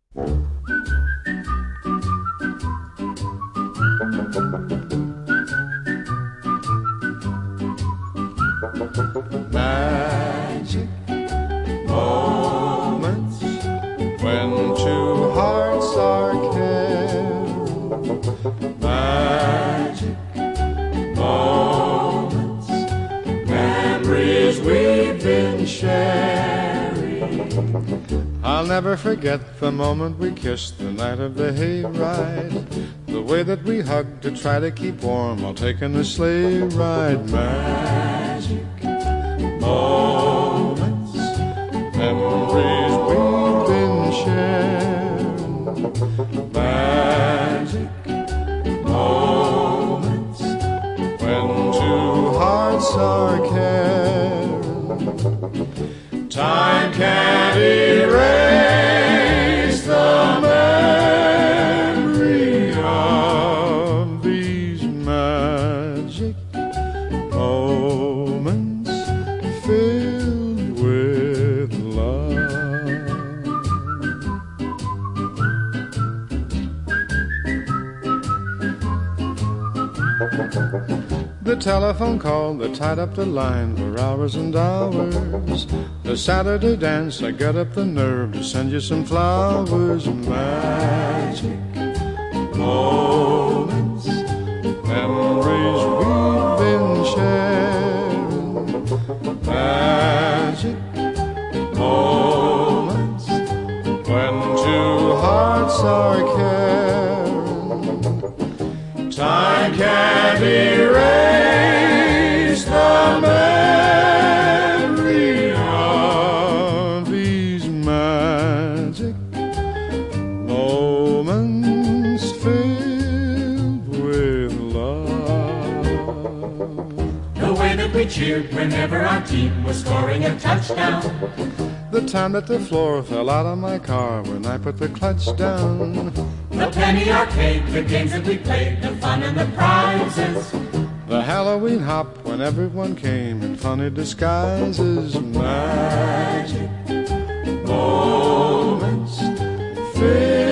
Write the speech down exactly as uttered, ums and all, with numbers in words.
Magic moments when two hearts are caring. Magic moments, memories we've been sharing. I'll never forget the moment we kissed the night of the hayride. The way that we hugged to try to keep warm while taking a sleigh ride. Magic moments, memories we've been sharing. Magic moments when two hearts are caring. Time can't erase the memory of these magic moments filled with love. The telephone call that tied up the line for hours and hours. The Saturday dance, I got up the nerve to send you some flowers. Magic moments, memories we've been sharing. Magic moments when two hearts are caring. Time can't erase the memory of these magic moments filled with love. The way that we cheered whenever our team was scoring a touchdown. The time that the floor fell out of my car when I put the clutch down. The penny arcade, the games that we played, the fun and the prizes. The Halloween hop when everyone came in funny disguises. Magic moments filled